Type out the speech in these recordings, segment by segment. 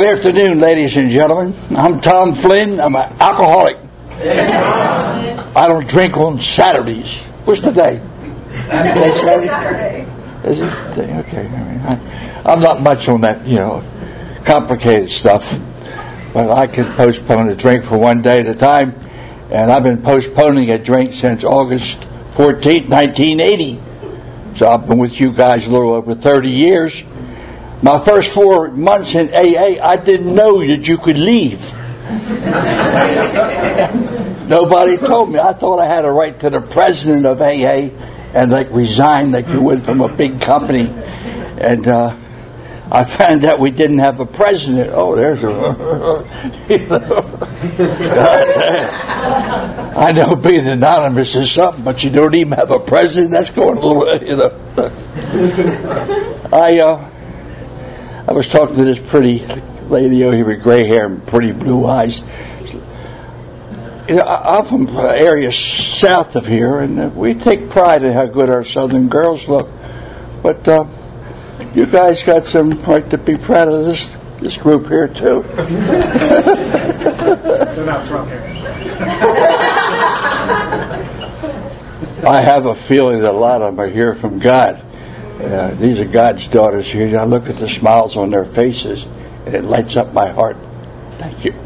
Good afternoon, ladies and gentlemen. I'm Tom Flynn. I'm an alcoholic. I don't drink on Saturdays. What's the day? Saturday? Is it? Okay. I'm not much on that, complicated stuff. But I can postpone a drink for one day at a time. And I've been postponing a drink since August 14th, 1980. So I've been with you guys a little over 30 years. My first 4 months in AA, I didn't know that you could leave. Nobody told me. I thought I had a right to the president of AA and resign like you would from a big company. And I found out we didn't have a president. Oh, there's a... I know being anonymous is something, but you don't even have a president. That's going a little, I was talking to this pretty lady over here with gray hair and pretty blue eyes. I'm from an area south of here, and we take pride in how good our southern girls look. But you guys got some right to be proud of this group here, too. They're not drunk here. I have a feeling that a lot of them are here from God. These are God's daughters here. I look at the smiles on their faces, and it lights up my heart. Thank you.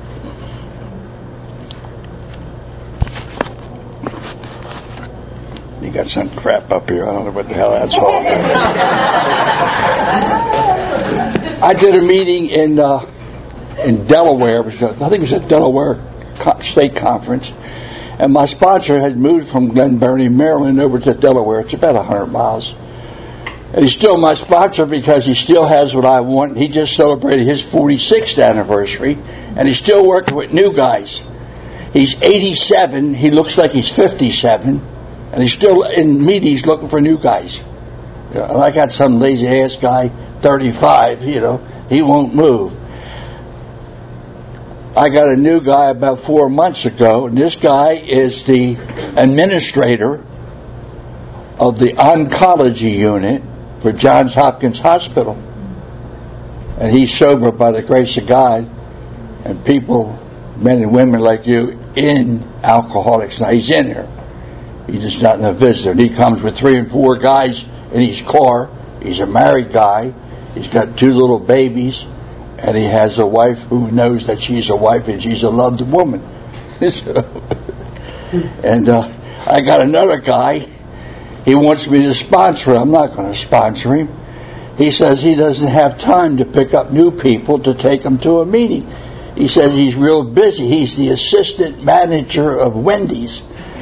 You got some crap up here. I don't know what the hell that's all. I did a meeting in Delaware. I think it was a Delaware State Conference. And my sponsor had moved from Glen Burnie, Maryland, over to Delaware. It's about 100 miles. And he's still my sponsor because he still has what I want. He just celebrated his 46th anniversary, and he's still working with new guys. He's 87. He looks like he's 57, and he's still in meetings looking for new guys. And I got some lazy-ass guy, 35, he won't move. I got a new guy about 4 months ago, and this guy is the administrator of the oncology unit for Johns Hopkins Hospital. And he's sober by the grace of God, and people, men and women like you, in Alcoholics. Now, he's in there. He's just not a visitor. And he comes with 3 and 4 guys in his car. He's a married guy. He's got 2 little babies. And he has a wife who knows that she's a wife and she's a loved woman. And I got another guy. He wants me to sponsor him. I'm not going to sponsor him. He says he doesn't have time to pick up new people to take them to a meeting. He says he's real busy. He's the assistant manager of Wendy's.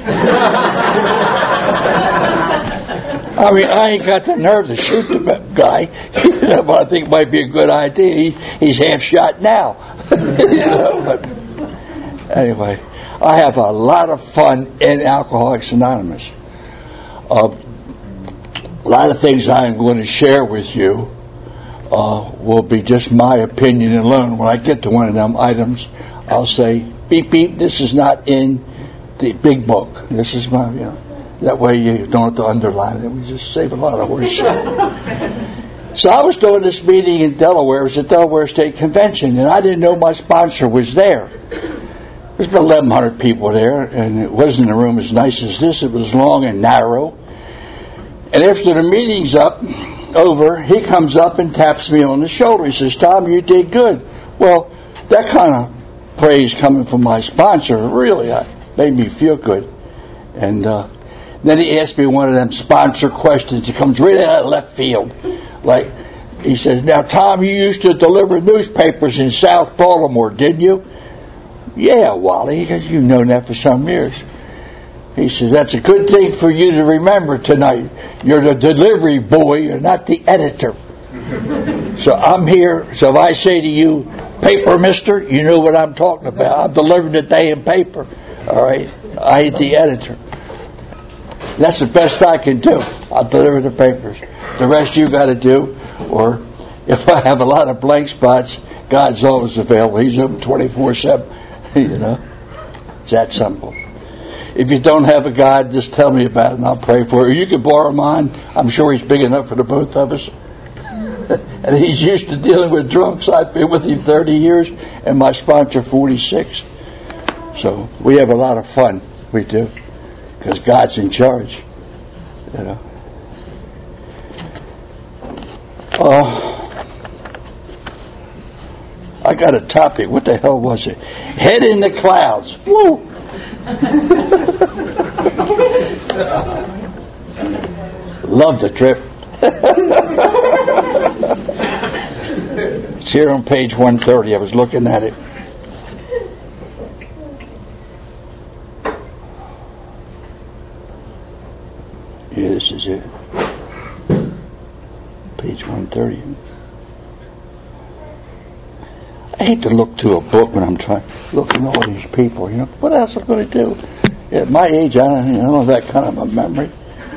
I mean, I ain't got the nerve to shoot the guy, but I think it might be a good idea. He's half shot now. But anyway, I have a lot of fun in Alcoholics Anonymous. A lot of things I'm going to share with you will be just my opinion alone. When I get to one of them items, I'll say, beep, beep, this is not in the big book. This is my, that way you don't have to underline it. We just save a lot of horse shit. So I was doing this meeting in Delaware. It was at Delaware State Convention, and I didn't know my sponsor was there. There's about 1,100 people there, and it wasn't a room as nice as this. It was long and narrow. And after the meeting's over, he comes up and taps me on the shoulder. He says, Tom, you did good. Well, that kind of praise coming from my sponsor really made me feel good. And then he asked me one of them sponsor questions. It comes right out of left field. Like, he says, now, Tom, you used to deliver newspapers in South Baltimore, didn't you? Yeah, Wally, because you've known that for some years. He says, that's a good thing for you to remember tonight. You're the delivery boy, you're not the editor. So I'm here, so if I say to you, paper mister, you know what I'm talking about. I'm delivering the damn paper. All right? I ain't the editor. That's the best I can do. I'll deliver the papers. The rest you got to do, or if I have a lot of blank spots, God's always available. He's open 24/7. It's that simple. If you don't have a God, just tell me about it and I'll pray for it. Or you can borrow mine. I'm sure he's big enough for the both of us. And he's used to dealing with drunks. I've been with him 30 years, and my sponsor 46. So we have a lot of fun. We do, because God's in charge. I got a topic. What the hell was it? Head in the clouds. Woo! Love the trip. It's here on page 130. I was looking at it. Yeah, this is it. Page 130. I hate to look through a book when I'm looking at all these people. What else am I going to do? At my age, I don't have that kind of a memory.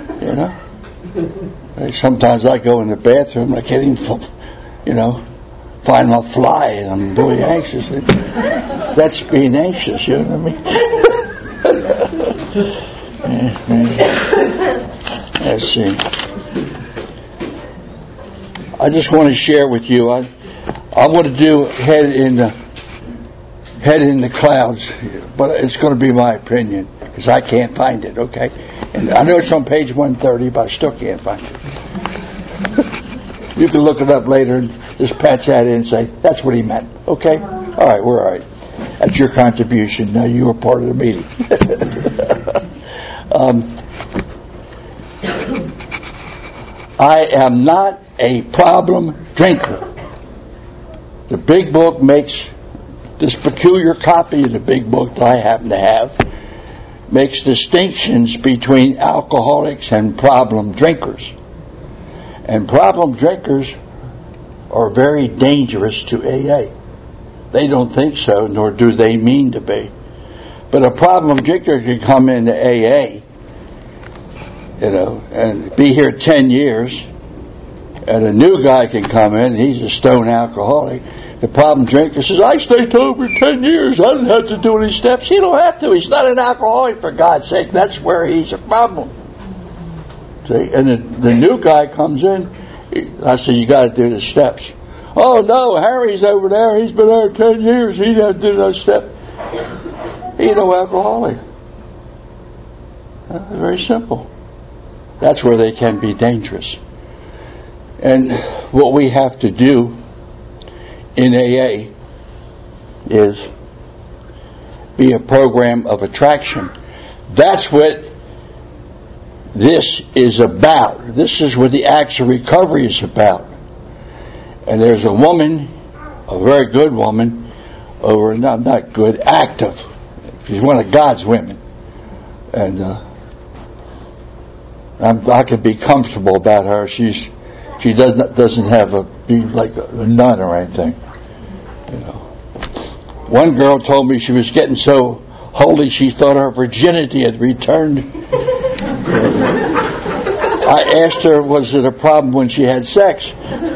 Sometimes I go in the bathroom, I can't even, find a fly, and I'm really anxious. That's being anxious, you know what I mean? Let's see. I just want to share with you. I want to do head in the clouds, but it's going to be my opinion because I can't find it. Okay, and I know it's on page 130, but I still can't find it. You can look it up later and just pat that in and say that's what he meant. Okay, all right, we're all right. That's your contribution. Now you were part of the meeting. I am not a problem drinker. The Big Book makes this peculiar copy of the Big Book that I happen to have, makes distinctions between alcoholics and problem drinkers. And problem drinkers are very dangerous to AA. They don't think so, nor do they mean to be. But a problem drinker can come into AA, and be here 10 years, and a new guy can come in, and he's a stone alcoholic. The problem drinker says, I stayed sober 10 years, I didn't have to do any steps. He don't have to. He's not an alcoholic, for God's sake. That's where he's a problem. See? And the new guy comes in, I say, you got to do the steps. Oh, no, Harry's over there. He's been there 10 years. He doesn't do no step. He's no alcoholic. Very simple. That's where they can be dangerous. And what we have to do in AA is be a program of attraction. That's what this is about. This is what the Acts of Recovery is about. And there's a woman, a very good woman, over, not good, active. She's one of God's women. And I can be comfortable about her. She doesn't have be like a nun or anything. One girl told me she was getting so holy she thought her virginity had returned. I asked her, was it a problem when she had sex?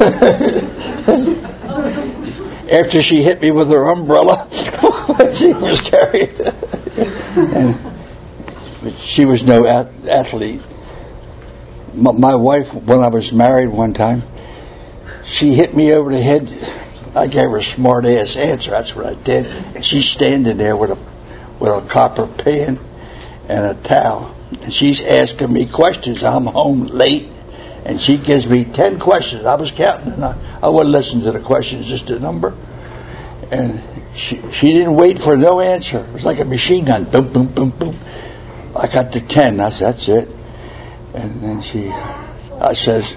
After she hit me with her umbrella, she was carried. And she was no athlete. My wife, when I was married one time, she hit me over the head. I gave her a smart ass answer. That's what I did. And she's standing there with a copper pan and a towel, and she's asking me questions. I'm home late, and she gives me 10 questions. I was counting, and I wouldn't listen to the questions, just a number. And she didn't wait for no answer. It was like a machine gun. Boom, boom, boom, boom. I got to 10. I said, that's it. And then I says,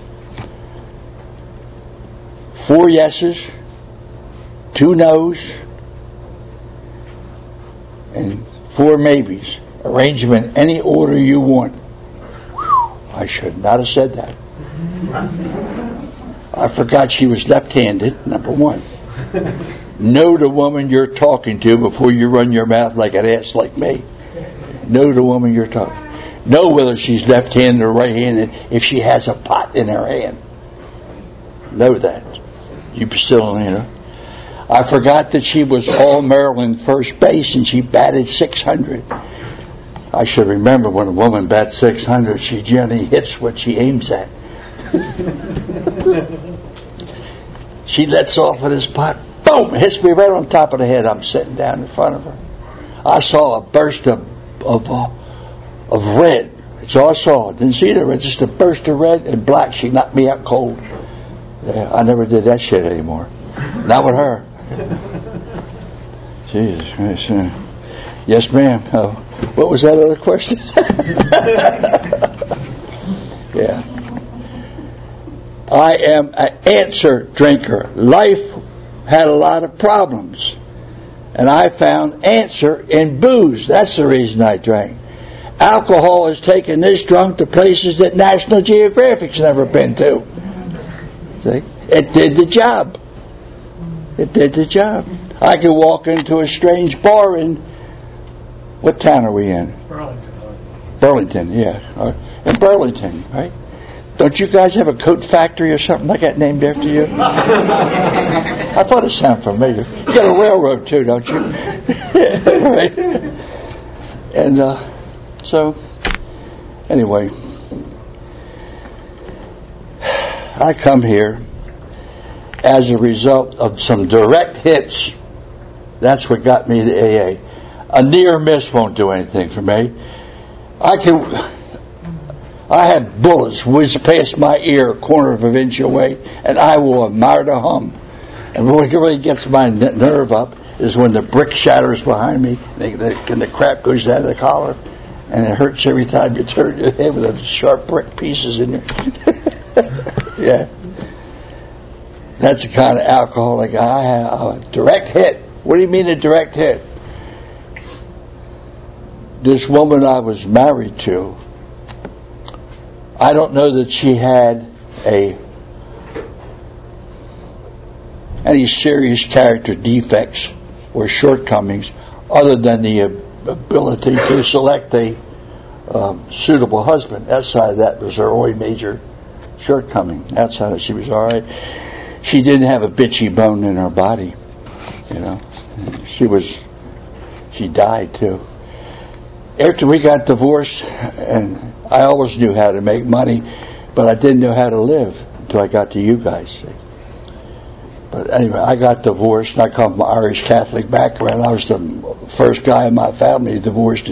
4 yeses, 2 no's, and 4 maybes. Arrange them in any order you want. I should not have said that. I forgot she was left-handed, number 1. Know the woman you're talking to before you run your mouth like an ass like me. Know the woman you're talking to. Know whether she's left-handed or right-handed if she has a pot in her hand. Know that. You still, I forgot that she was All-Maryland first base and she batted 600. I should remember when a woman bats 600, she generally hits what she aims at. She lets off with this pot. Boom! Hits me right on top of the head. I'm sitting down in front of her. I saw a burst of red. That's all I saw. Didn't see the red. Just a burst of red and black. She knocked me out cold. Yeah, I never did that shit anymore. Not with her. Jesus Christ. Yes, ma'am. Oh, what was that other question? Yeah. I am an answer drinker. Life had a lot of problems. And I found answer in booze. That's the reason I drank. Alcohol has taken this drunk to places that National Geographic's never been to. See? It did the job. It did the job. I could walk into a strange bar in... What town are we in? Burlington, yeah. In Burlington, right? Don't you guys have a coat factory or something like that named after you? I thought it sounded familiar. You got a railroad too, don't you? Right? And so, anyway, I come here as a result of some direct hits. That's what got me to AA. A near miss won't do anything for me. I had bullets whiz past my ear a quarter of an inch away, and I will admire the hum. And what really gets my nerve up is when the brick shatters behind me, and the crap goes out of the collar, and it hurts every time you turn your head with those sharp brick pieces in there. Yeah. That's the kind of alcoholic I have. A direct hit. What do you mean a direct hit? This woman I was married to, I don't know that she had any serious character defects or shortcomings other than the ability to select a suitable husband. Outside of that was her only major shortcoming. Outside of it, she was all right. She didn't have a bitchy bone in her body, you know. She died too. After we got divorced, and I always knew how to make money, but I didn't know how to live until I got to you guys. See? But anyway, I got divorced, and I come from an Irish Catholic background. I was the first guy in my family divorced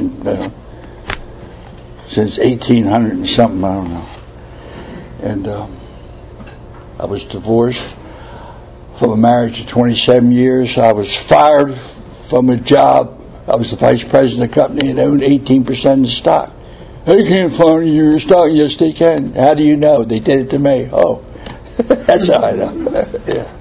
since 1800 and something, I don't know. And I was divorced from a marriage of 27 years. I was fired from a job. I was the vice president of the company and owned 18% of the stock. They can't fire your stock. Yes, they can. How do you know? They did it to me. Oh, that's how I know. Yeah.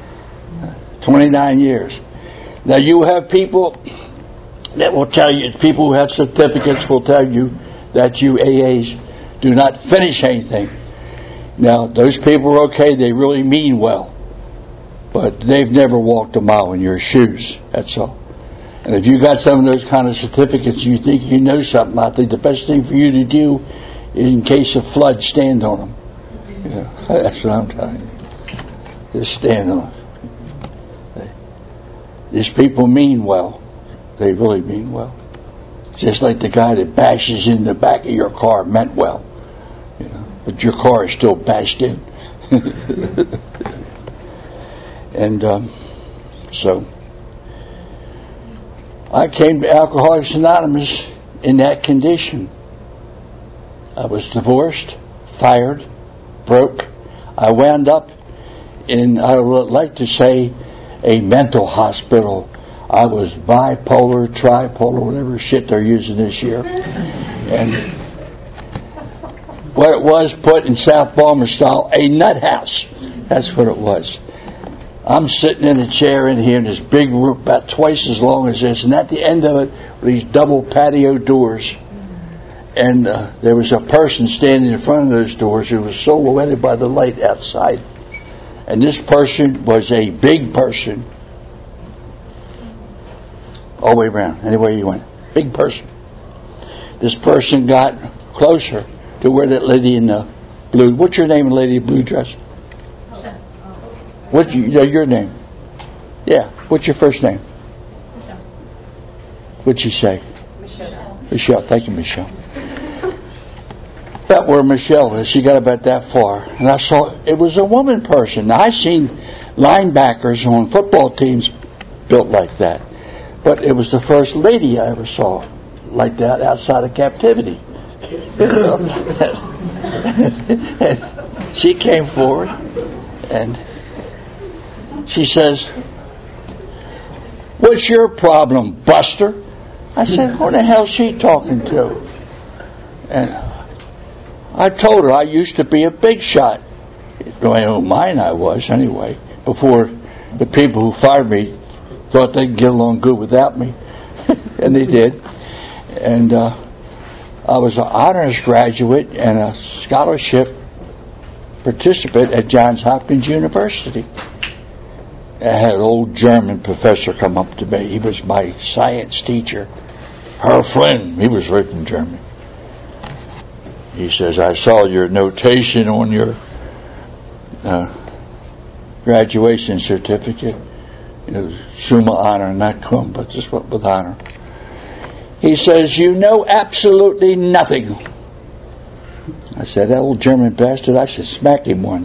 29 years. Now you have people that will tell you, people who have certificates will tell you that you AAs do not finish anything. Now those people are okay. They really mean well. But they've never walked a mile in your shoes. That's all. And if you got some of those kind of certificates, you think you know something, I think the best thing for you to do is, in case of flood, stand on them. Yeah, that's what I'm telling you. Just stand on them. These people mean well. They really mean well. Just like the guy that bashes in the back of your car meant well. You know, but your car is still bashed in. And so I came to Alcoholics Anonymous in that condition. I was divorced, fired, broke. I wound up in, I would like to say, a mental hospital. I was bipolar, tripolar, whatever shit they're using this year. And what it was, put in South Balmer style, a nut house. That's what it was. I'm sitting in a chair in here in this big room about twice as long as this, and at the end of it were these double patio doors. And there was a person standing in front of those doors who was silhouetted by the light outside. And this person was a big person. All the way around, anywhere you went. Big person. This person got closer to where that lady in the blue, what's your name, lady in blue dress? What's your name? Yeah. What's your first name? Michelle. What'd she say? Michelle. Michelle. Thank you, Michelle. About where Michelle is, she got about that far, and I saw it was a woman person. Now, I seen linebackers on football teams built like that. But it was the first lady I ever saw like that outside of captivity. She came forward and she says, "What's your problem, Buster?" I said, "Who the hell's she talking to?" And I told her I used to be a big shot. I don't mind I was anyway, before the people who fired me thought they'd get along good without me. And they did. And I was an honors graduate and a scholarship participant at Johns Hopkins University. I had an old German professor come up to me. He was my science teacher. Herr Flynn, he was right from Germany. He says, "I saw your notation on your graduation certificate. Summa honor, not cum, but just with honor." He says, "You know absolutely nothing." I said, "That old German bastard, I should smack him one."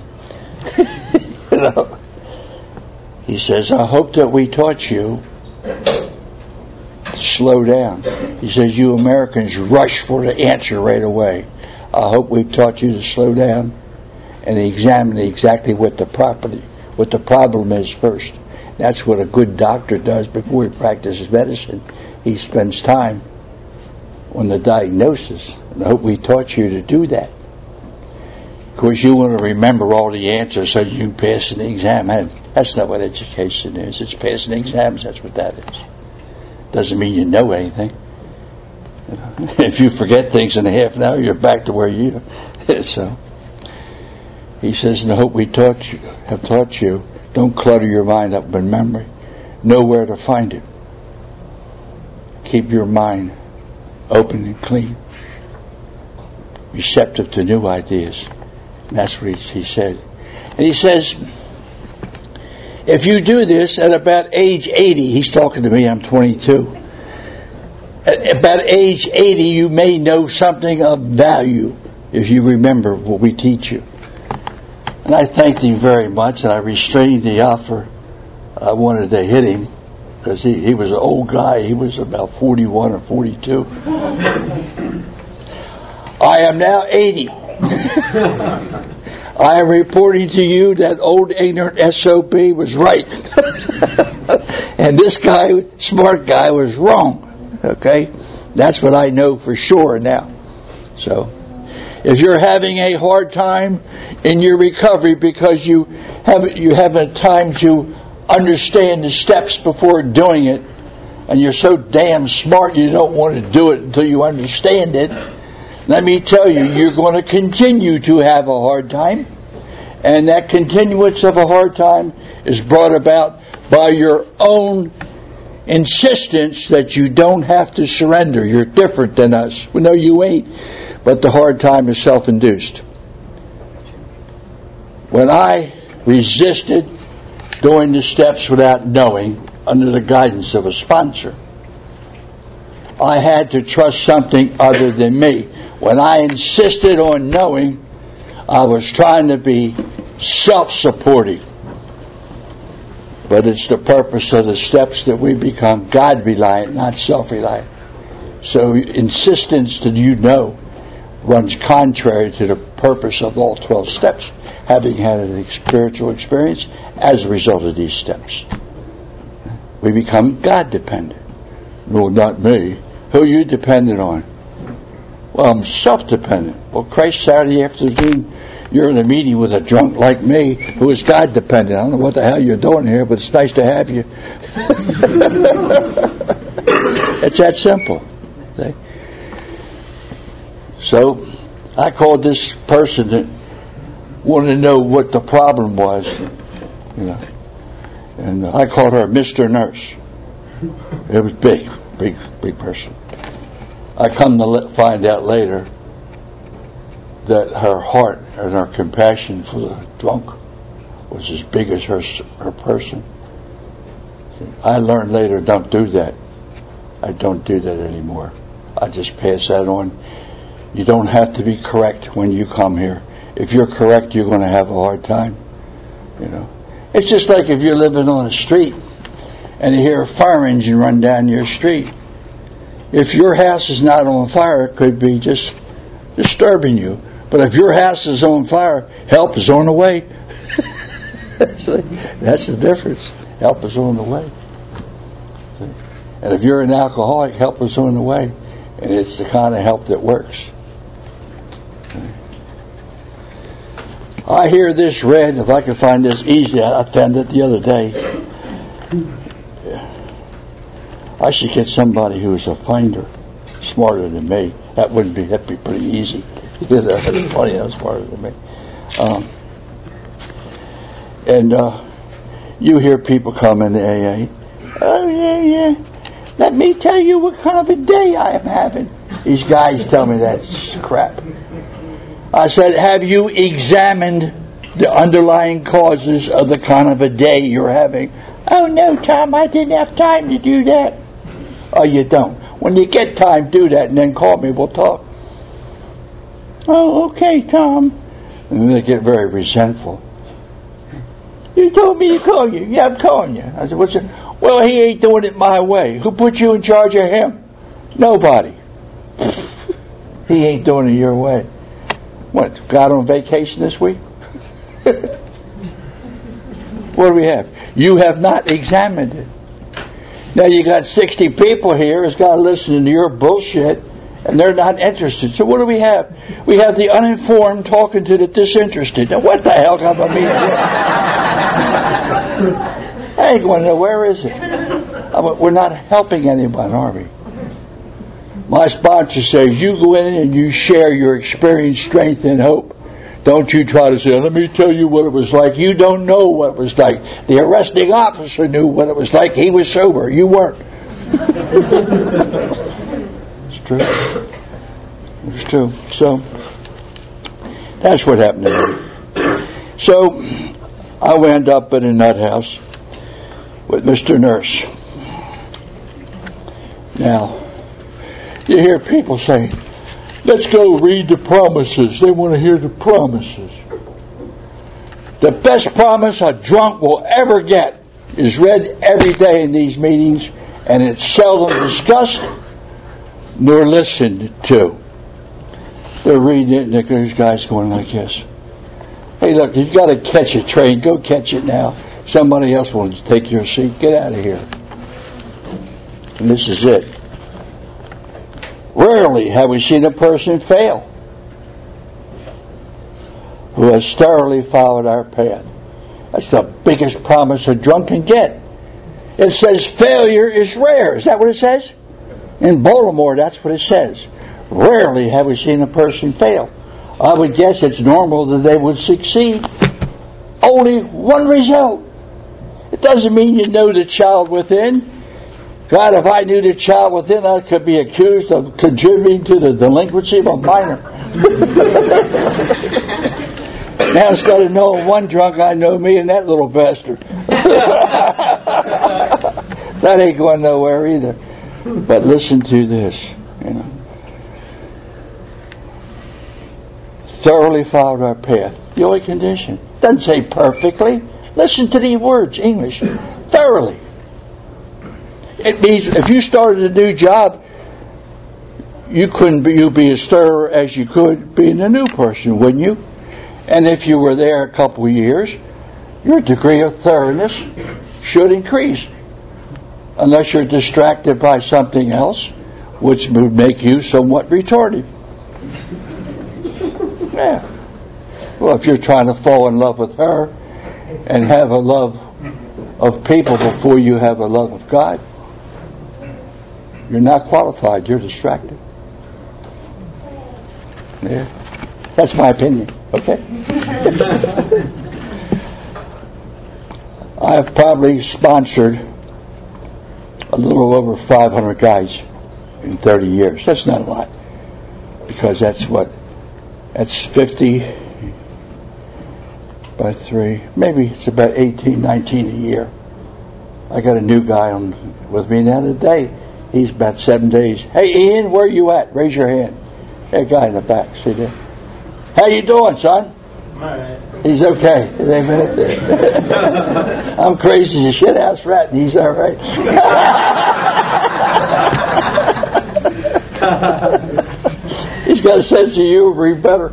He says, "I hope that we taught you to slow down." He says, "You Americans rush for the answer right away. I hope we've taught you to slow down and examine exactly what the problem is first." That's what a good doctor does before he practices medicine. He spends time on the diagnosis. And I hope we taught you to do that. Of course, you want to remember all the answers so you can pass an exam. That's not what education is. It's passing exams. That's what that is. Doesn't mean you know anything. If you forget things in a half an hour, you're back to where you. So he says, "And I hope we have taught you. Don't clutter your mind up with memory. Know where to find it. Keep your mind open and clean, receptive to new ideas." And that's what he said. And he says, if you do this at about age 80, he's talking to me, I'm 22. At about age 80, you may know something of value if you remember what we teach you. And I thanked him very much, and I restrained the offer. I wanted to hit him because he was an old guy. He was about 41 or 42. I am now 80. I am reporting to you that old ignorant SOB was right. And this guy, smart guy, was wrong. Okay? That's what I know for sure now. So, if you're having a hard time in your recovery because you haven't time to understand the steps before doing it, and you're so damn smart you don't want to do it until you understand it, let me tell you, you're going to continue to have a hard time, and that continuance of a hard time is brought about by your own insistence that you don't have to surrender. You're different than us. Well, no, you ain't. But the hard time is self-induced. When I resisted doing the steps without knowing, under the guidance of a sponsor, I had to trust something other than me. When I insisted on knowing, I was trying to be self-supporting. But it's the purpose of the steps that we become God-reliant, not self-reliant. So insistence that you know runs contrary to the purpose of all 12 steps, having had a spiritual experience as a result of these steps. We become God-dependent. No, not me. Who are you dependent on? Well, I'm self-dependent. Well, Christ, Saturday afternoon, you're in a meeting with a drunk like me who is God-dependent. I don't know what the hell you're doing here, but it's nice to have you. It's that simple. See? So, I called this person that wanted to know what the problem was, and I called her Mr. Nurse. It was big person. I come to find out later that her heart and her compassion for the drunk was as big as her person. I learned later, don't do that. I don't do that anymore. I just pass that on. You don't have to be correct when you come here. If you're correct, you're going to have a hard time. It's just like if you're living on a street and you hear a fire engine run down your street. If your house is not on fire, it could be just disturbing you. But if your house is on fire, help is on the way. That's the difference. Help is on the way. And if you're an alcoholic, help is on the way. And it's the kind of help that works. I hear this read, if I can find this easy, I found it the other day. I should get somebody who's a finder, smarter than me. That'd be pretty easy. That's funny, that's smarter than me. You hear people come into AA. Oh, yeah. Let me tell you what kind of a day I am having. These guys tell me that's crap. I said, have you examined the underlying causes of the kind of a day you're having? Oh, no, Tom, I didn't have time to do that. Oh, you don't. When you get time, do that, and then call me. We'll talk. Oh, okay, Tom. And they get very resentful. You told me to call you. Yeah, I'm calling you. I said, what's it? Well, he ain't doing it my way. Who put you in charge of him? Nobody. He ain't doing it your way. What, God on vacation this week? What do we have? You have not examined it. Now you got 60 people here who's got to listen to your bullshit, and they're not interested. So what do we have? We have the uninformed talking to the disinterested. Now what the hell kind of a meeting? I ain't going to know, where is it? We're not helping anyone, are we? My sponsor says, you go in and you share your experience, strength, and hope. Don't you try to say, let me tell you what it was like. You don't know what it was like. The arresting officer knew what it was like. He was sober. You weren't. It's true. It's true. So, that's what happened to me. So, I wound up in a nut house with Mr. Nurse. Now, you hear people saying, let's go read the promises. They want to hear the promises. The best promise a drunk will ever get is read every day in these meetings, and it's seldom discussed nor listened to. They're reading it, and there's guys going like this. Hey, look, you've got to catch a train. Go catch it now. Somebody else will take your seat. Get out of here. And this is it. Rarely have we seen a person fail who has thoroughly followed our path. That's the biggest promise a drunk can get. It says failure is rare. Is that what it says? In Baltimore, that's what it says. Rarely have we seen a person fail. I would guess it's normal that they would succeed. Only one result. It doesn't mean you know the child within. God, if I knew the child within, I could be accused of contributing to the delinquency of a minor. Now, instead of knowing one drunk, I know me and that little bastard. That ain't going nowhere either. But listen to this. Thoroughly followed our path. The only condition. Doesn't say perfectly. Listen to these words, English. Thoroughly. It means if you started a new job, you'd be as thorough as you could being a new person, wouldn't you? And if you were there a couple of years, your degree of thoroughness should increase. Unless you're distracted by something else, which would make you somewhat retarded. Yeah. Well, if you're trying to fall in love with her and have a love of people before you have a love of God, you're not qualified. You're distracted. Yeah. That's my opinion. Okay? I've probably sponsored a little over 500 guys in 30 years. That's not a lot. Because that's 50 by 3. Maybe it's about 18, 19 a year. I got a new guy on with me now today. He's about 7 days. Hey, Ian, where are you at? Raise your hand. Hey, guy in the back. See there? How you doing, son? All right. He's okay. Amen. I'm crazy as a shit house rat, and he's all right. He's got a sense of humor. He better.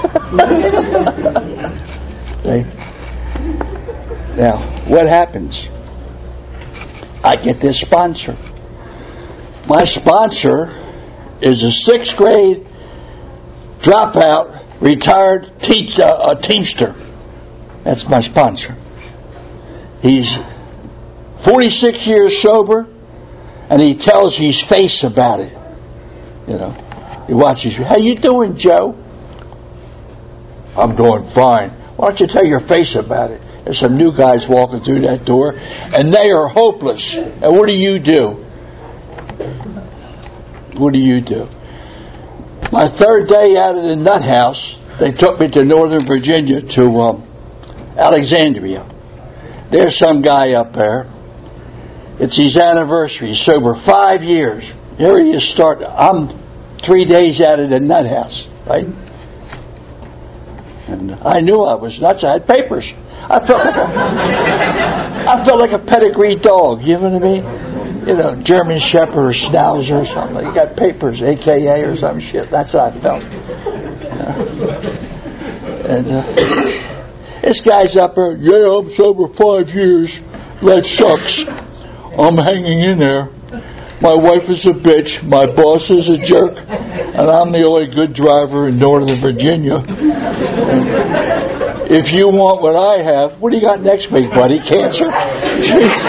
Okay. Now, what happens? I get this sponsor. My sponsor is a 6th grade dropout, retired teamster. That's my sponsor. He's 46 years sober, and he tells his face about it. You know, he watches. How you doing, Joe? I'm doing fine. Why don't you tell your face about it? There's some new guys walking through that door, and they are hopeless. And what do? What do? My 3rd day out of the nut house, they took me to Northern Virginia, to Alexandria. There's some guy up there. It's his anniversary. He's sober 5 years. Here he is starting. I'm 3 days out of the nut house, right? And I knew I was nuts. I had papers. I felt like a pedigree dog. You know what I mean? You know, German Shepherd or Schnauzer or something. You got papers, AKA or some shit. That's how I felt. And this guy's up there. Yeah, I'm sober 5 years. That sucks. I'm hanging in there. My wife is a bitch. My boss is a jerk. And I'm the only good driver in Northern Virginia. And if you want what I have, what do you got next week, buddy? Cancer? Jesus.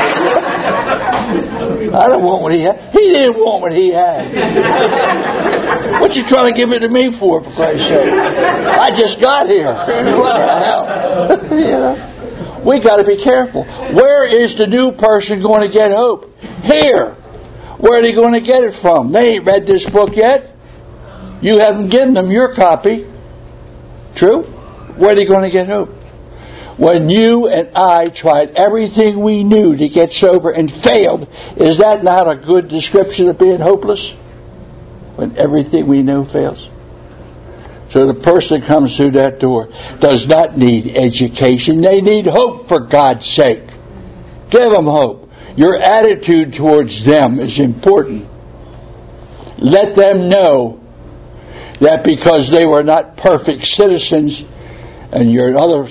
I don't want what he had. He didn't want what he had. What you trying to give it to me for Christ's sake? I just got here. What the hell? You know? We got to be careful. Where is the new person going to get hope? Here. Where are they going to get it from? They ain't read this book yet. You haven't given them your copy. True? Where are they going to get hope? When you and I tried everything we knew to get sober and failed, is that not a good description of being hopeless? When everything we knew fails? So the person that comes through that door does not need education. They need hope, for God's sake. Give them hope. Your attitude towards them is important. Let them know that because they were not perfect citizens, and your other,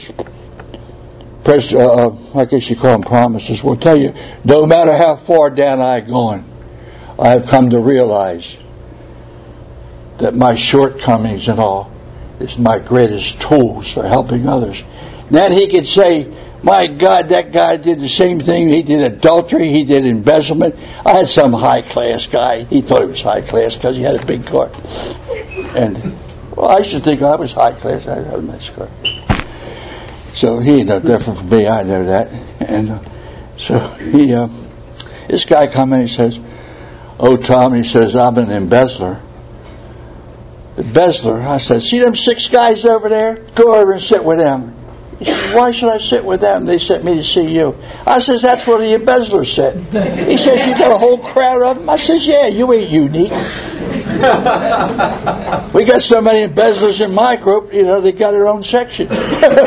I guess you call them promises, will tell you, no matter how far down I've gone, I have come to realize that my shortcomings and all is my greatest tools for helping others. Then he could say, my God, that guy did the same thing. He did adultery. He did embezzlement. I had some high-class guy. He thought he was high-class because he had a big car. And, well, I should think I was high-class. I had a nice car. So he ain't no different from me. I know that. And so this guy come in and he says, oh, Tom, he says, I'm an embezzler. Embezzler? I said, see them 6 guys over there? Go over and sit with them. He said, why should I sit with them? They sent me to see you. I says, that's what the embezzler said. He says, you got a whole crowd of them? I says, yeah, you ain't unique. We got so many embezzlers in my group, they got their own section. He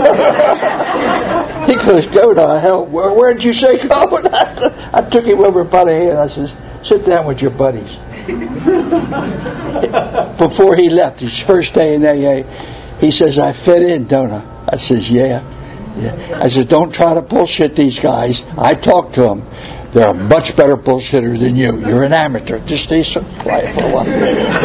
goes, go to hell. Where'd you say go? I took him over by the hand. I says, sit down with your buddies. Before he left, his first day in AA, he says, I fit in, don't I? I says, yeah. I said, don't try to bullshit these guys. I talked to them. They're a much better bullshitter than you. You're an amateur. Just stay quiet for a while.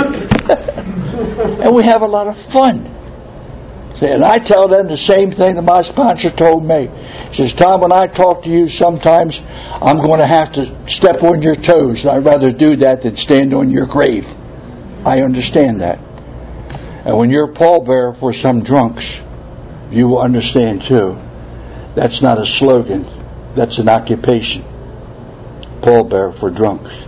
And we have a lot of fun. See, and I tell them the same thing that my sponsor told me. He says, Tom, when I talk to you, sometimes I'm going to have to step on your toes. And I'd rather do that than stand on your grave. I understand that. And when you're pallbearer for some drunks, you will understand too. That's not a slogan. That's an occupation. Pallbearer for drunks.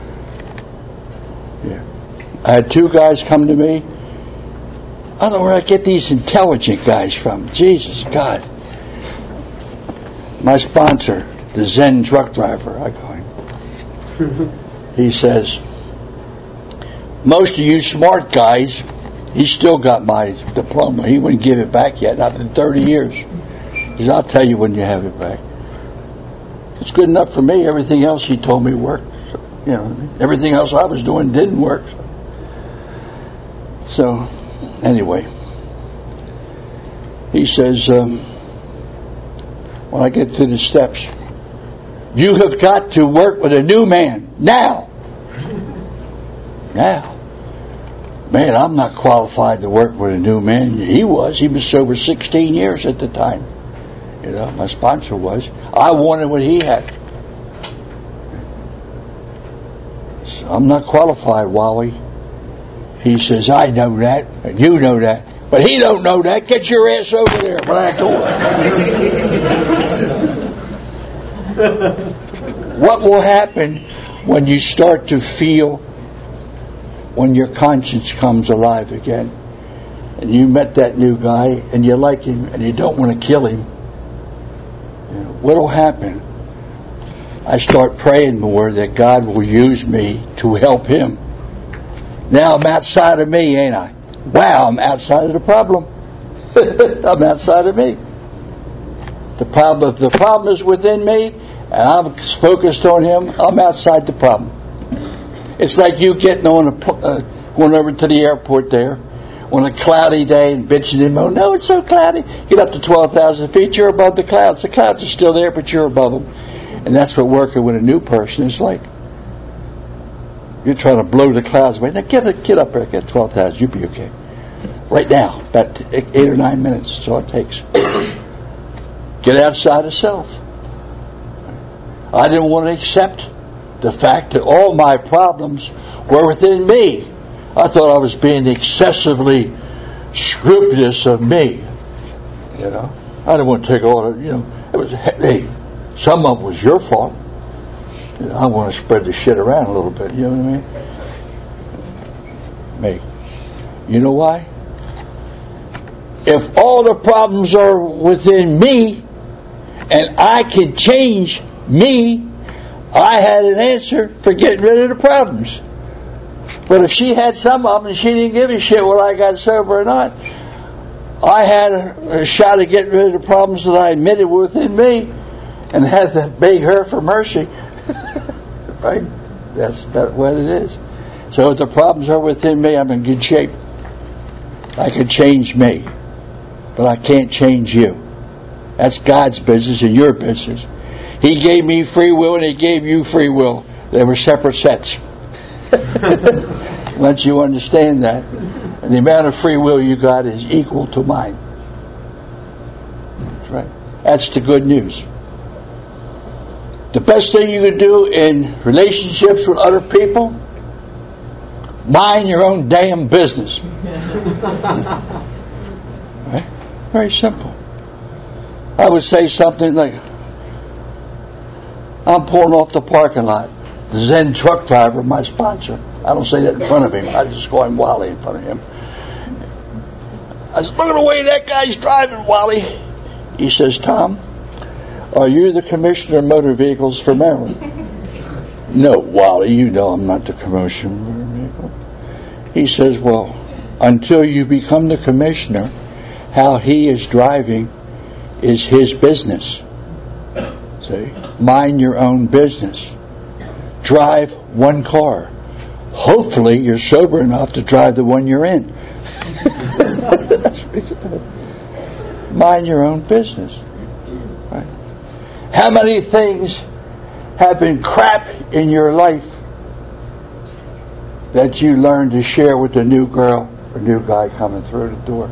Yeah. I had 2 guys come to me. I don't know where I get these intelligent guys from. Jesus, God. My sponsor, the Zen truck driver, I call him. He says, most of you smart guys He still got my diploma. He wouldn't give it back yet. Not in 30 years. He says, I'll tell you when you have it back. It's good enough for me. Everything else he told me worked. So, everything else I was doing didn't work. So anyway, he says, when I get to the steps, you have got to work with a new man now. Now. Man, I'm not qualified to work with a new man. He was sober 16 years at the time. My sponsor was. I wanted what he had. So I'm not qualified, Wally. He says, I know that, and you know that, but he don't know that. Get your ass over there, black door. What will happen when you start to feel, when your conscience comes alive again, and you met that new guy, and you like him, and you don't want to kill him? What will happen? I start praying more that God will use me to help him. Now I'm outside of me, ain't I? Wow, I'm outside of the problem. I'm outside of me. The problem is within me, and I'm focused on him. I'm outside the problem. It's like you getting on going over to the airport there on a cloudy day and bitching him. Oh no, it's so cloudy. Get up to 12,000 feet, you're above the clouds. The clouds are still there, but you're above them. And that's what working with a new person is like. You're trying to blow the clouds away. Now get up there, get 12,000. You'll be okay. Right now, about 8 or 9 minutes. That's all it takes. Get outside of self. I didn't want to accept the fact that all my problems were within me. I thought I was being excessively scrupulous of me. I didn't want to take all of it. It was, hey, some of it was your fault. I want to spread the shit around a little bit. You know what I mean? Me. You know why? If all the problems are within me and I can change me, I had an answer for getting rid of the problems. But if she had some of them and she didn't give a shit whether I got sober or not, I had a shot at getting rid of the problems that I admitted were within me and had to beg her for mercy. Right? That's what it is. So if the problems are within me, I'm in good shape. I can change me, but I can't change you. That's God's business and your business. He gave me free will and He gave you free will. They were separate sets. Once you understand that, and the amount of free will you got is equal to mine. That's right. That's the good news. The best thing you can do in relationships with other people, mind your own damn business. Right? Very simple. I would say something like, I'm pulling off the parking lot. The Zen truck driver, my sponsor. I don't say that in front of him. I just call him Wally in front of him. I said, look at the way that guy's driving, Wally. He says, Tom, are you the commissioner of motor vehicles for Maryland? No, Wally, you know I'm not the commissioner of motor vehicles. He says, well, until you become the commissioner, how he is driving is his business. See? Mind your own business. Drive one car. Hopefully you're sober enough to drive the one you're in. Mind your own business. Right? How many things have been crap in your life that you learned to share with the new girl or new guy coming through the door?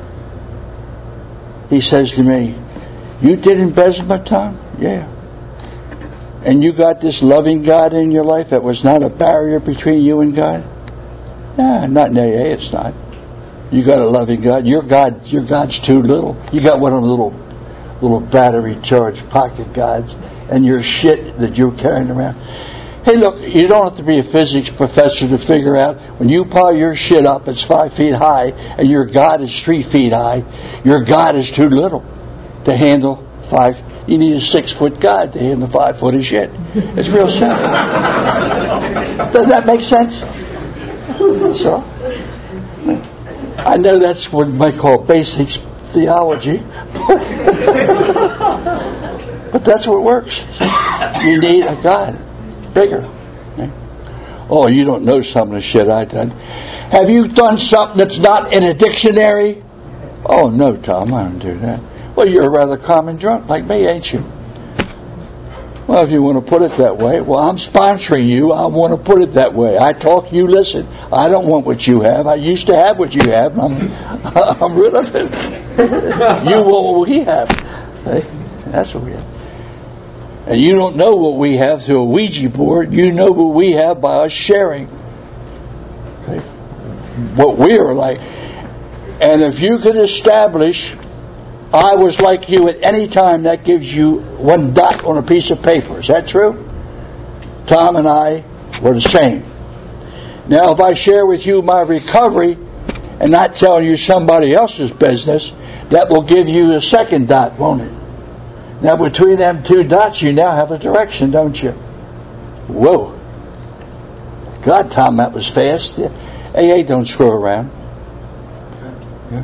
He says to me, you did embezzlement, Tom? Yeah. And you got this loving God in your life that was not a barrier between you and God? Nah, not in AA, it's not. You got a loving God. Your God's too little. You got one of them little battery charged pocket gods, and your shit that you're carrying around. Hey, look, you don't have to be a physics professor to figure out when you pile your shit up, it's 5 feet high, and your God is 3 feet high. Your God is too little to handle 5. You need a 6-foot God to handle 5 foot of shit. It's real simple. Doesn't that make sense? That's all. I know that's what you might call basic theology. But that's what works. You need a God. Bigger. Okay? Oh, you don't know some of the shit I've done. Have you done something that's not in a dictionary? Oh, no, Tom, I don't do that. Well, you're a rather common drunk like me, ain't you? Well, if you want to put it that way, well, I'm sponsoring you. I want to put it that way. I talk, you listen. I don't want what you have. I used to have what you have. I'm rid of it. You want what we have. Hey, that's what we have. And you don't know what we have through a Ouija board. You know what we have by us sharing. Okay? What we are like. And if you could establish I was like you at any time, that gives you one dot on a piece of paper. Is that true? Tom and I were the same. Now, if I share with you my recovery and not telling you somebody else's business, that will give you a second dot, won't it? Now, between them two dots, you now have a direction, don't you? Whoa. God, Tom, that was fast. Yeah. AA don't screw around. Yeah.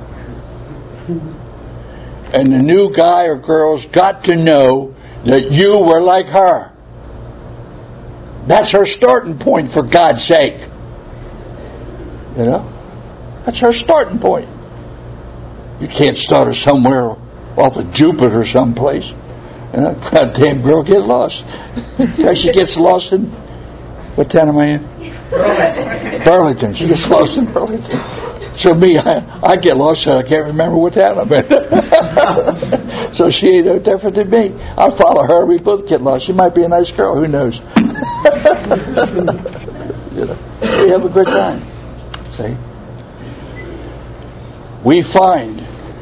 And the new guy or girl's got to know that you were like her. That's her starting point, for God's sake. You know? That's her starting point. You can't start her somewhere off of Jupiter someplace. And that goddamn girl get lost. She gets lost in... What town am I in? Burlington. She gets lost in Burlington. So me, I get lost, so I can't remember what town I'm in. So she ain't no different than me. I'll follow her. We both get lost. She might be a nice girl. Who knows? You know, we have a good time. See? We find.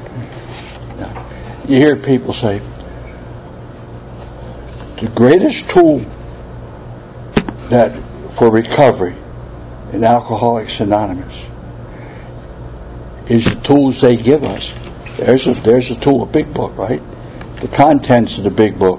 You hear people say, the greatest tool that for recovery in Alcoholics Anonymous is the tools they give us. There's a tool, a big book, right? The contents of the big book.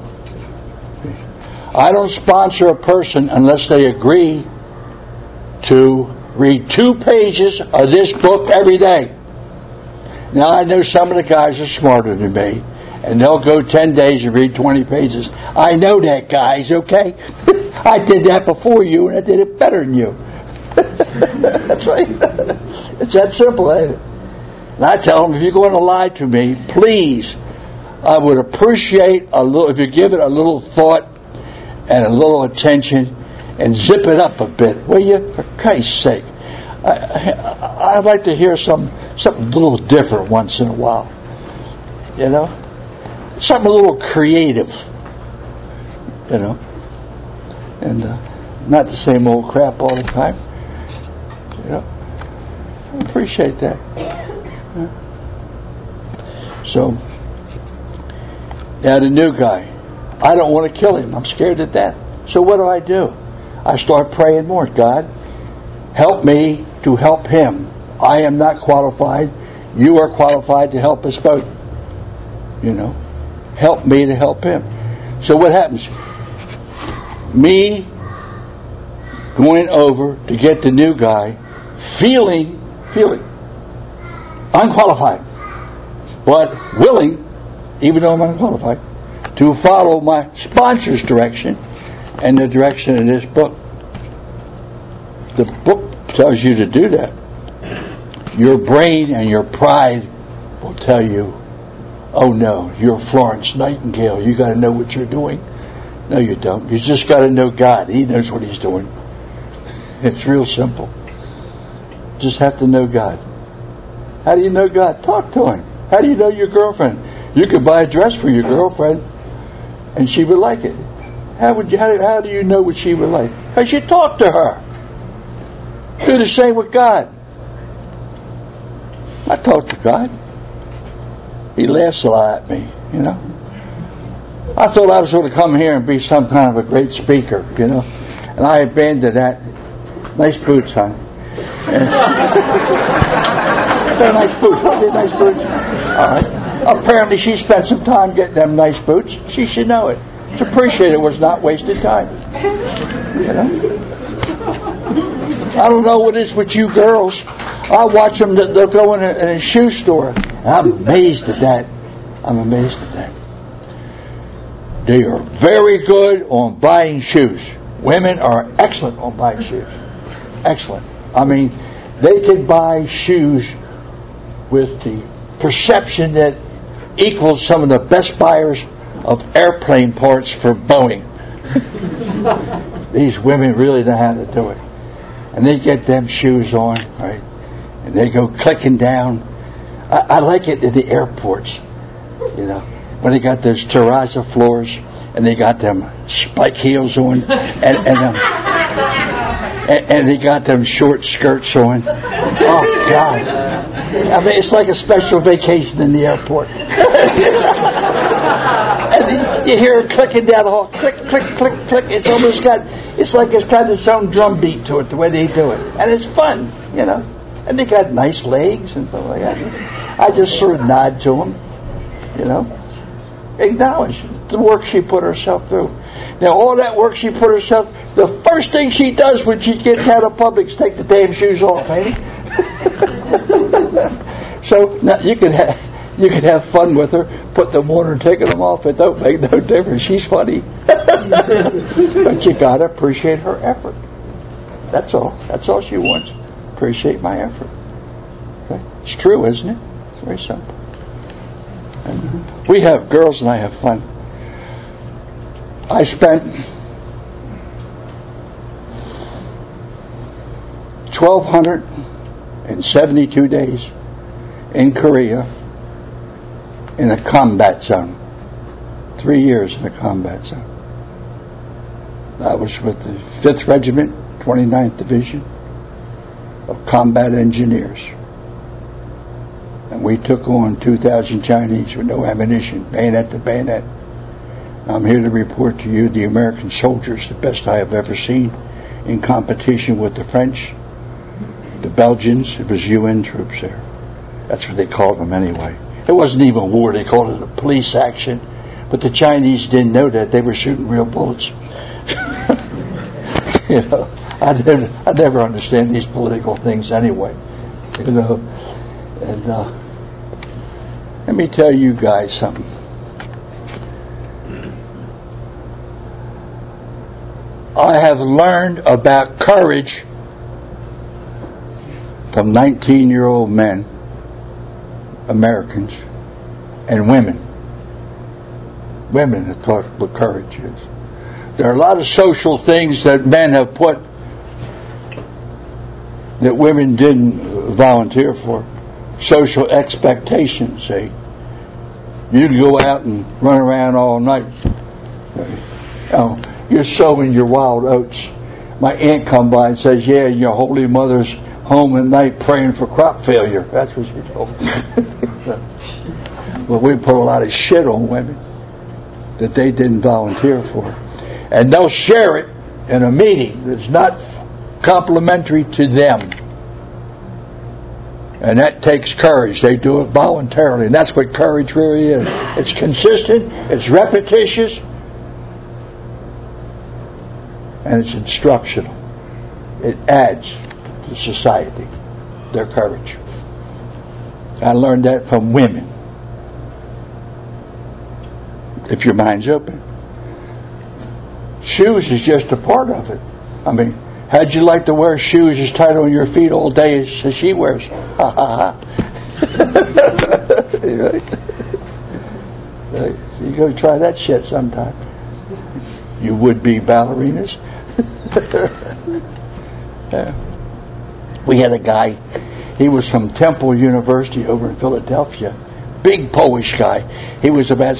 I don't sponsor a person unless they agree to read 2 pages of this book every day. Now, I know some of the guys are smarter than me, and they'll go 10 days and read 20 pages. I know that, guys, okay? I did that before you, and I did it better than you. That's right. It's that simple, ain't it? And I tell them, if you're going to lie to me, please, I would appreciate a little, if you give it a little thought and a little attention and zip it up a bit, will you? For Christ's sake. I'd like to hear something a little different once in a while. You know? Something a little creative. You know? And not the same old crap all the time. You know? I appreciate that. So, now the new guy, I don't want to kill him. I'm scared to death. So what do? I start praying more. God, help me to help him. I am not qualified. You are qualified to help us both. You know, help me to help him. So what happens? Me going over to get the new guy, feeling unqualified, but willing, even though I'm unqualified, to follow my sponsor's direction and the direction of this book. The book tells you to do that. Your brain and your pride will tell you, oh no, you're Florence Nightingale. You got to know what you're doing. No, you don't. You just got to know God. He knows what He's doing. It's real simple. Just have to know God. How do you know God? Talk to Him. How do you know your girlfriend? You could buy a dress for your girlfriend, and she would like it. How do you know what she would like? Because you talk to her. Do the same with God. I talk to God. He laughs a lot at me, you know. I thought I was going to come here and be some kind of a great speaker, you know. And I abandoned that. Nice boots, huh? They're nice boots. Aren't they nice boots? All right. Apparently she spent some time getting them nice boots. She should know it. It's appreciated. It was not wasted time. You know? I don't know what it is with you girls. I I watch them. They'll go in a shoe store. I'm amazed at that. They are very good on buying shoes. Women are excellent on buying shoes. Excellent. I mean, they can buy shoes with the perception that equals some of the best buyers of airplane parts for Boeing. These women really know how to do it. And they get them shoes on, right? And they go clicking down. I like it at the airports, when they got those terrazzo floors and they got them spike heels on and they got them short skirts on. Oh, God. I mean, it's like a special vacation in the airport. And you hear it clicking down the hall. Click, click, click, click. It's like it's got its own drum beat to it, the way they do it. And it's fun, And they got nice legs and stuff like that. I just sort of nod to them, Acknowledge the work she put herself through. Now, all that work she put herself, the first thing she does when she gets out of public is take the damn shoes off, ain't it? So now you can have fun with her, put them on and taking them off. It don't make no difference. She's funny, but you gotta appreciate her effort. That's all. That's all she wants. Appreciate my effort. Okay? It's true, isn't it? It's very simple. And we have girls, and I have fun. I spent 1,272 days in Korea in a combat zone. 3 years in a combat zone. I was with the 5th Regiment, 29th Division of Combat Engineers. And we took on 2,000 Chinese with no ammunition, bayonet to bayonet. I'm here to report to you the American soldiers, the best I have ever seen, in competition with the French, the Belgians. It was UN troops there. That's what they called them anyway. It wasn't even war. They called it a police action. But the Chinese didn't know that. They were shooting real bullets. I never understand these political things anyway. And let me tell you guys something. I have learned about courage from 19-year-old men, Americans, and women. Women have taught what courage is. There are a lot of social things that men have put that women didn't volunteer for. Social expectations, say. You go out and run around all night. You're sowing your wild oats. My aunt come by and says, yeah, your Holy Mother's home at night praying for crop failure. That's what she told me. Well, we put a lot of shit on women that they didn't volunteer for. And they'll share it in a meeting that's not complimentary to them. And that takes courage. They do it voluntarily. And that's what courage really is. It's consistent, it's repetitious, and it's instructional. It adds to society, their courage. I learned that from women. If your mind's open. Shoes is just a part of it. I mean, how'd you like to wear shoes as tight on your feet all day as she wears? Ha ha ha. You go try that shit sometime. You would-be ballerinas. Yeah. We had a guy, he was from Temple University over in Philadelphia. Big Polish guy. He was about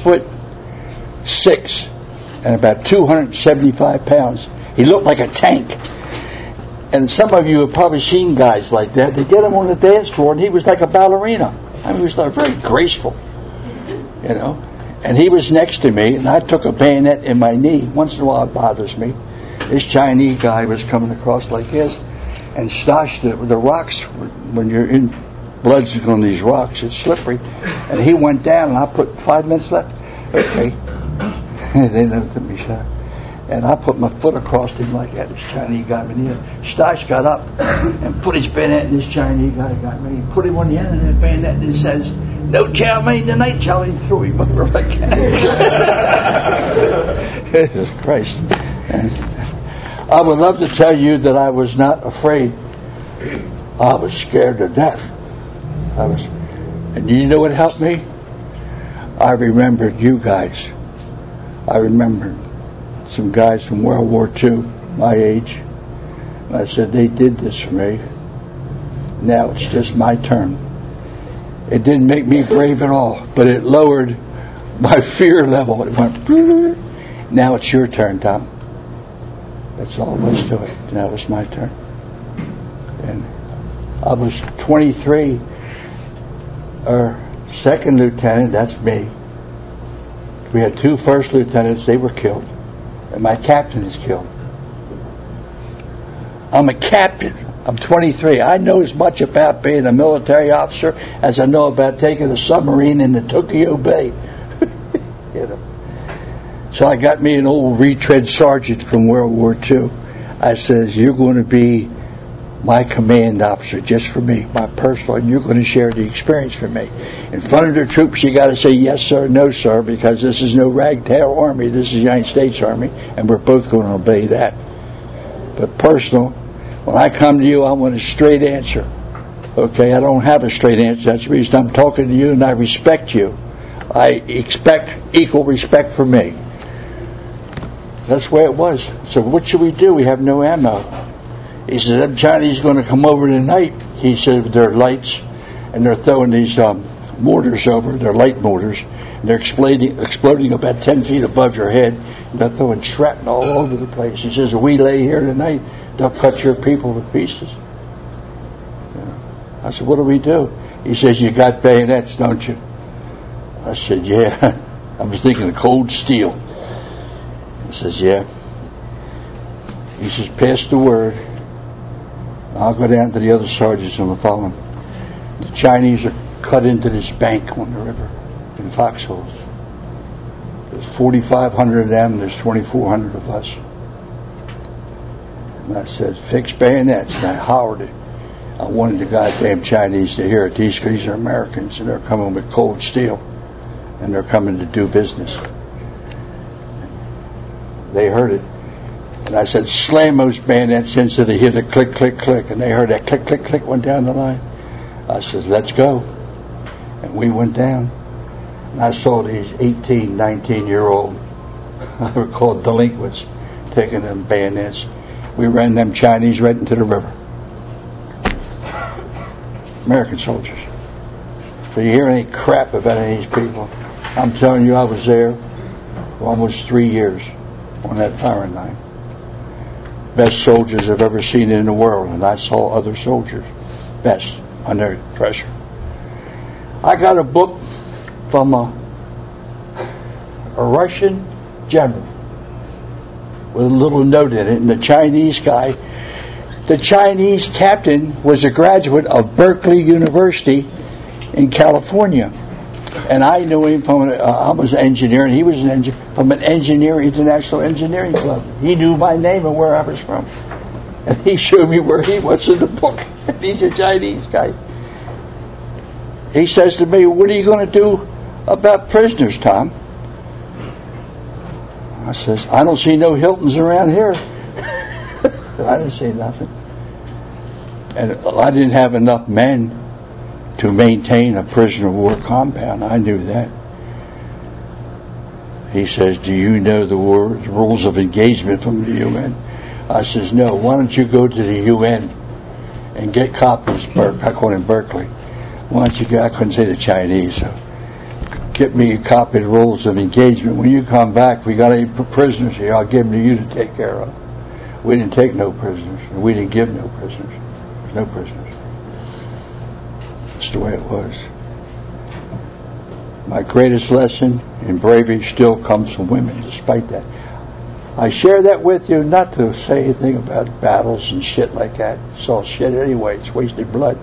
6'6" and about 275 pounds. He looked like a tank. And some of you have probably seen guys like that. They get him on the dance floor, and he was like a ballerina. I mean, he was very graceful, And he was next to me, and I took a bayonet in my knee. Once in a while, it bothers me. This Chinese guy was coming across like this, and sloshed the rocks. When you're in blood's on these rocks, it's slippery. And he went down, and I put 5 minutes left. Okay. They looked at me shy. And I put my foot across him like that. This Chinese got me there. Stice got up and put his bayonet in this Chinese guy got me. He put him on the end of that bayonet and it says, "No chow mein tonight, Charlie." He threw him over like that. Jesus Christ. And I would love to tell you that I was not afraid. I was scared to death. And you know what helped me? I remembered you guys. I remembered some guys from World War II, my age. And I said, they did this for me. Now it's just my turn. It didn't make me brave at all, but it lowered my fear level. It went, now it's your turn, Tom. That's all there was to it. Now it's my turn. And I was 23. Our second lieutenant, that's me. We had 2 first lieutenants, they were killed. And my captain is killed. I'm a captain. I'm 23. I know as much about being a military officer as I know about taking a submarine into Tokyo Bay. You know. So I got me an old retread sergeant from World War II. I says, you're going to be my command officer just for me, my personal, and you're going to share the experience for me. In front of the troops, you got to say yes, sir, no, sir, because this is no ragtail army. This is the United States Army, and we're both going to obey that. But personal, when I come to you, I want a straight answer. Okay, I don't have a straight answer. That's the reason I'm talking to you, and I respect you. I expect equal respect for me. That's the way it was. So what should we do? We have no ammo. He said, them Chinese going to come over tonight. He said, with their lights, and they're throwing these mortars over. They're light mortars. And they're exploding about 10 feet above your head. And they're throwing shrapnel all over the place. He says, if we lay here tonight, they'll cut your people to pieces. Yeah. I said, what do we do? He says, you got bayonets, don't you? I said, yeah. I was thinking of cold steel. He says, yeah. He says, pass the word. I'll go down to the other sergeants and we'll follow them. The Chinese are cut into this bank on the river in foxholes. There's 4,500 of them, and there's 2,400 of us. And I said, fix bayonets, and I hollered it. I wanted the goddamn Chinese to hear it. These are Americans, and they're coming with cold steel, and they're coming to do business. They heard it. And I said, slam those bayonets in so they hear the click, click, click. And they heard that click, click, click went down the line. I said, let's go. And we went down. And I saw these 18, 19-year-old, I were called delinquents, taking them bayonets. We ran them Chinese right into the river. American soldiers. So you hear any crap about any of these people? I'm telling you, I was there for almost 3 years on that firing line. Best soldiers I've ever seen in the world, and I saw other soldiers best under pressure. I got a book from a Russian general with a little note in it, and the Chinese captain was a graduate of Berkeley University in California. And I knew him from, I was an engineer, and he was from an international engineering club. He knew my name and where I was from. And he showed me where he was in the book. He's a Chinese guy. He says to me, what are you going to do about prisoners, Tom? I says, I don't see no Hiltons around here. I didn't see nothing. And I didn't have enough men to maintain a prisoner of war compound. I knew that. He says, do you know the rules of engagement from the UN? I says, no. Why don't you go to the UN and get copies? I call him Berkeley. Why don't you get, I couldn't say the Chinese, so get me a copy of the rules of engagement. When you come back, we got any prisoners here, I'll give them to you to take care of. We didn't take no prisoners, and we didn't give no prisoners. There's no prisoners. That's the way it was. My greatest lesson in bravery still comes from women, despite that. I share that with you not to say anything about battles and shit like that. It's all shit anyway. It's wasted blood.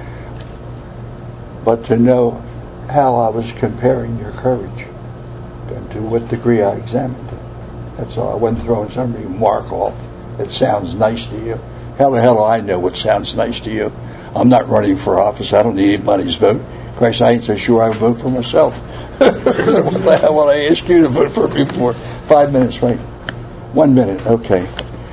But to know how I was comparing your courage and to what degree I examined it. That's all. I wasn't throwing some remark off. It sounds nice to you. How the hell do I know what sounds nice to you? I'm not running for office. I don't need anybody's vote. Christ, I ain't so sure I would vote for myself. So what the hell will I ask you to vote for me for? 5 minutes, right? 1 minute, okay.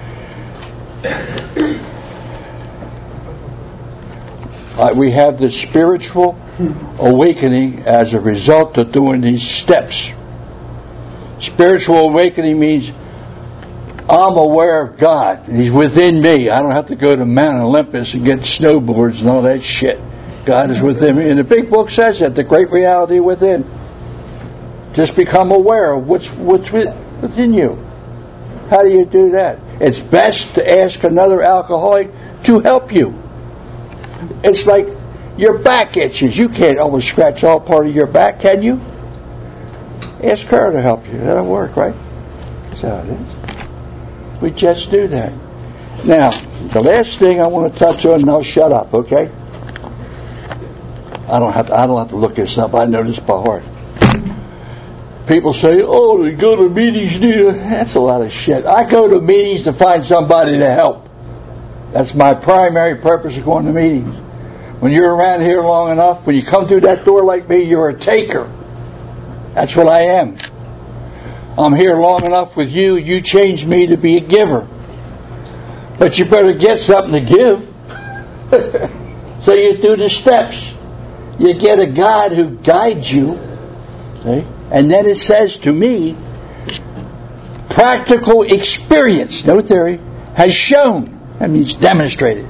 We have the spiritual awakening as a result of doing these steps. Spiritual awakening means I'm aware of God. He's within me. I don't have to go to Mount Olympus and get snowboards and all that shit. God is within me. And the big book says that, the great reality within. Just become aware of what's within you. How do you do that? It's best to ask another alcoholic to help you. It's like your back itches. You can't always scratch all part of your back, can you? Ask her to help you. That'll work, right? That's how it is. We just do that. Now, the last thing I want to touch on, and I'll shut up, okay? I don't have to look this up. I know this by heart. People say, "Oh, they go to meetings." That's a lot of shit. I go to meetings to find somebody to help. That's my primary purpose of going to meetings. When you're around here long enough, when you come through that door like me, you're a taker. That's what I am. I'm here long enough with you. You changed me to be a giver. But you better get something to give. So you do the steps. You get a God who guides you. See? And then it says to me, practical experience, no theory, has shown, that means demonstrated,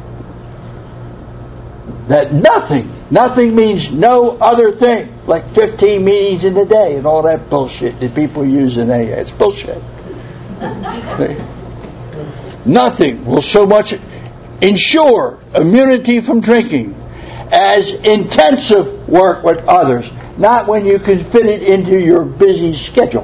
that nothing means no other thing, like 15 meetings in a day and all that bullshit that people use in AA. It's bullshit. Nothing will so much ensure immunity from drinking as intensive work with others, not when you can fit it into your busy schedule.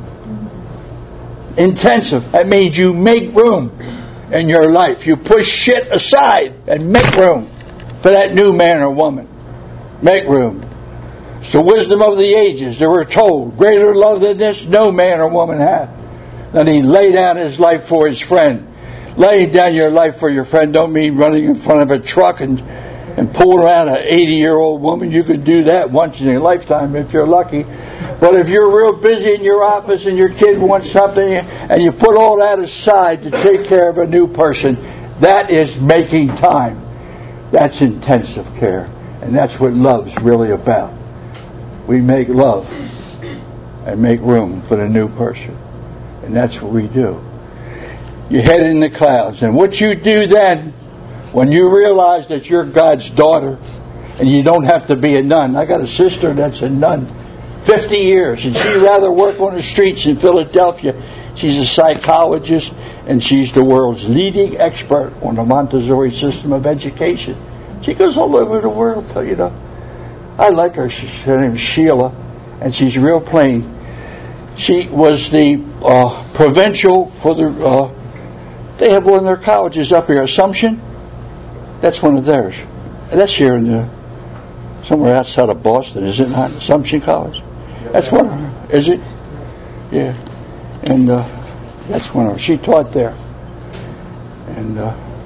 Intensive, that means you make room in your life. You push shit aside and make room for that new man or woman. Make room. It's the wisdom of the ages. They were told, greater love than this no man or woman hath. Then he lay down his life for his friend. Laying down your life for your friend don't mean running in front of a truck and pulling around an 80-year-old woman. You could do that once in a lifetime if you're lucky. But if you're real busy in your office and your kid wants something and you put all that aside to take care of a new person, that is making time. That's intensive care. And that's what love's really about. We make love and make room for the new person. And that's what we do. You head in the clouds. And what you do then, when you realize that you're God's daughter and you don't have to be a nun. I got a sister that's a nun, 50 years, and she'd rather work on the streets in Philadelphia. She's a psychologist, and she's the world's leading expert on the Montessori system of education. She goes all over the world, you know. I like her. Her name's Sheila, and she's real plain. She was the provincial for the... they have one of their colleges up here, Assumption. That's one of theirs. That's here in somewhere outside of Boston, is it not? Assumption College. That's one of them. Is it? Yeah. And that's one of them. She taught there. And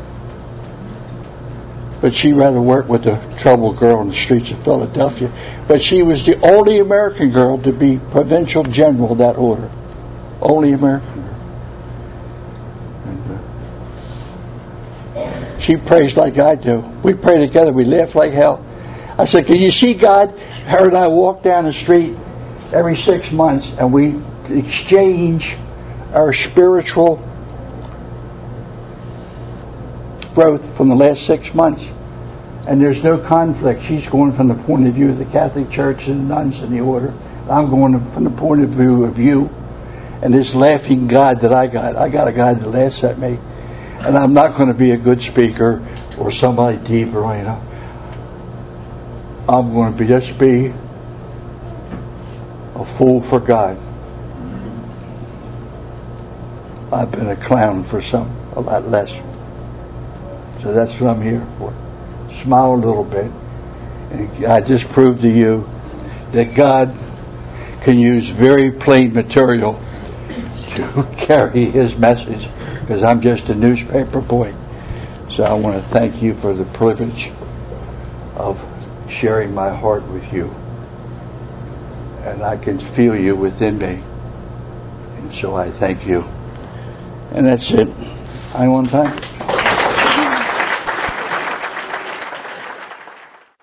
but she'd rather work with the troubled girl in the streets of Philadelphia. But she was the only American girl to be provincial general of that order. Only American girl. She prays like I do. We pray together. We laugh like hell. I said, can you see God? Her and I walk down the street every 6 months and we exchange our spiritual growth from the last 6 months. And there's no conflict. She's going from the point of view of the Catholic Church and the nuns and the order. I'm going from the point of view of you and this laughing God that I got. I got a God that laughs at me. And I'm not going to be a good speaker or somebody deep or, you know. I'm going to just be a fool for God. I've been a clown for a lot less. So that's what I'm here for. Smile a little bit. And I just proved to you that God can use very plain material to carry his message, because I'm just a newspaper boy. So I want to thank you for the privilege of sharing my heart with you. And I can feel you within me. And so I thank you. And that's it. I want to thank you.